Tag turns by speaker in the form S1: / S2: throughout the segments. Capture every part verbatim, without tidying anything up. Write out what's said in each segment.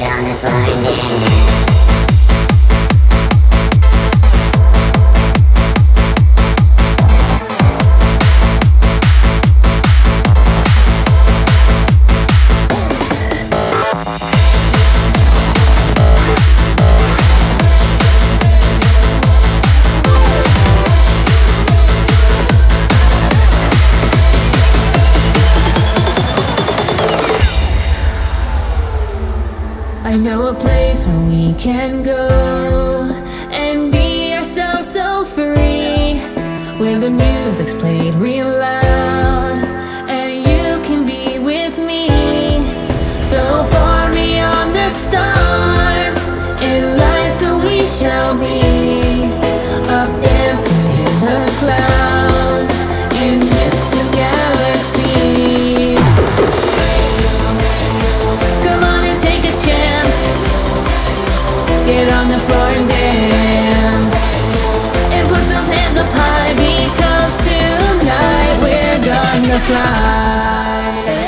S1: on the floor and dance.
S2: I know a place where we can go and be ourselves so free, where the music's played real loud and you can be with me. So far beyond the stars, in lights we shall be, up dancing in the clouds, in distant galaxies. Come on and take a chance, get on the floor and dance, and put those hands up high, because tonight we're gonna fly.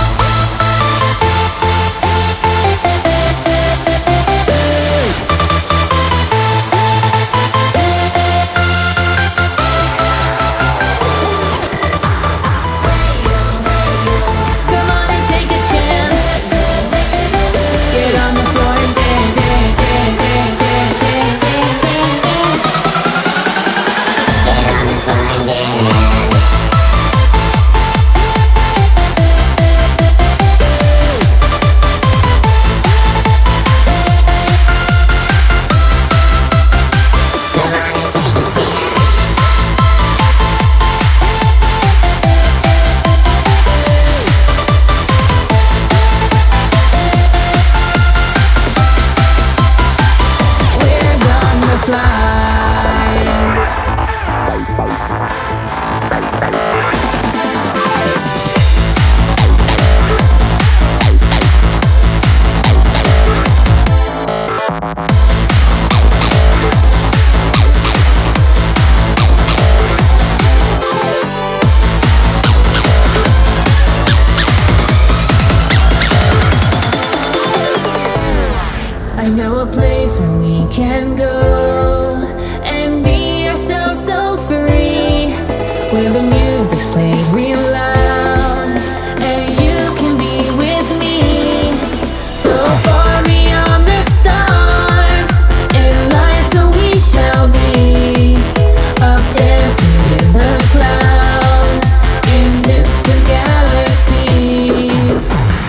S2: I know a place where we can go and be ourselves so free, where the music's played real loud and you can be with me. So far beyond the stars, in lights we shall be, up dancing in the clouds, in distant galaxies.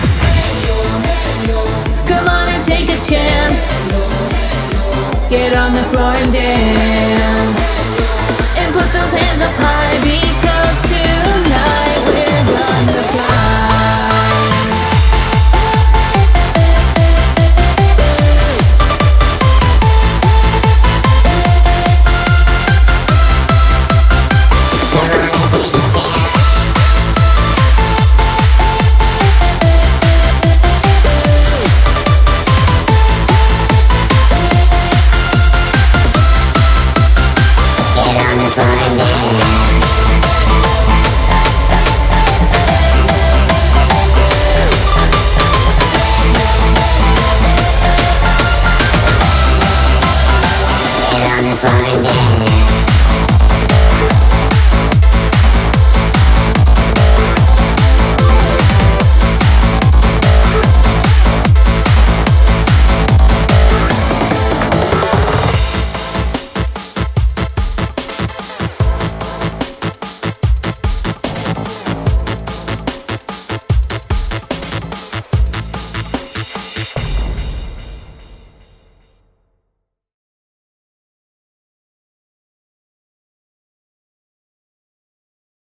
S2: Come on and take a chance, get on the floor and dance, and put those hands up high.